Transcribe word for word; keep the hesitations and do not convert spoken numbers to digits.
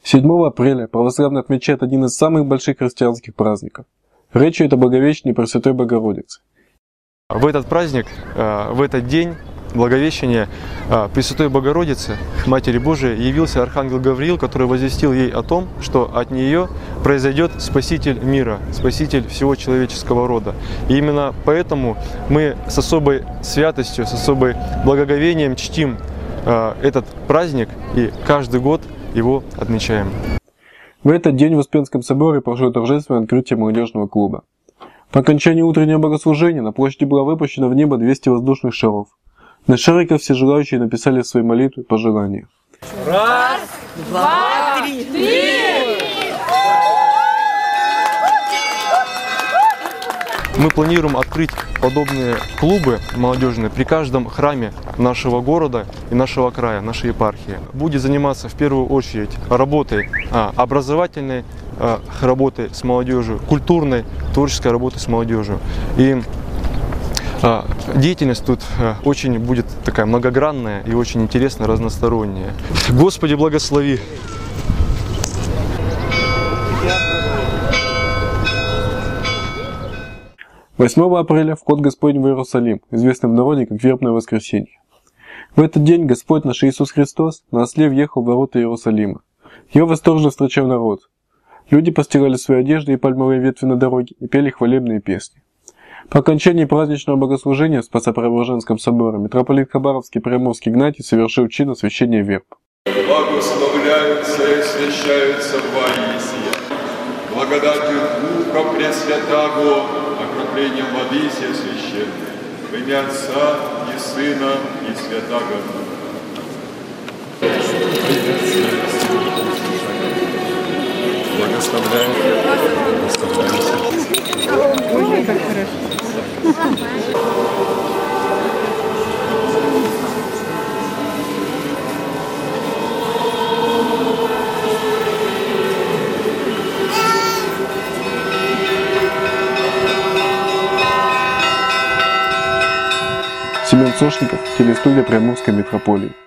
седьмого апреля православные отмечают один из самых больших христианских праздников. Речь идет о Благовещении Пресвятой Богородицы. В этот праздник, в этот день Благовещения Пресвятой Богородицы, Матери Божией, явился Архангел Гавриил, который возвестил ей о том, что от нее произойдет Спаситель мира, Спаситель всего человеческого рода. И именно поэтому мы с особой святостью, с особым благоговением чтим этот праздник и каждый год его отмечаем. В этот день в Успенском соборе прошло торжественное открытие молодежного клуба. По окончании утреннего богослужения на площади было выпущено в небо двести воздушных шаров. На шариках все желающие написали свои молитвы и пожелания. Раз, два, три, три! Мы планируем открыть подобные клубы молодежные при каждом храме нашего города и нашего края, нашей епархии. Будет заниматься в первую очередь работой образовательной, работой с молодежью, культурной, творческой работой с молодежью. И деятельность тут очень будет такая многогранная и очень интересная, разносторонняя. Господи, благослови! восьмого апреля вход Господень в Иерусалим, известный в народе как Вербное воскресенье. В этот день Господь наш Иисус Христос на осле въехал в ворота Иерусалима. Его восторженно встречал народ. Люди постирали свои одежды и пальмовые ветви на дороге и пели хвалебные песни. По окончании праздничного богослужения в Спасо-Преображенском соборе митрополит Хабаровский Приморский Игнатий совершил чин освящения верб. Благословляются и освящаются воисия, благодатью Духа Пресвятаго, окроплением воды сия священной, в имя Отца и Сына и Святаго Духа. Благословляем, благословляем. Ой, как хорошо. Семен Сошников, телестудия Приморской митрополии.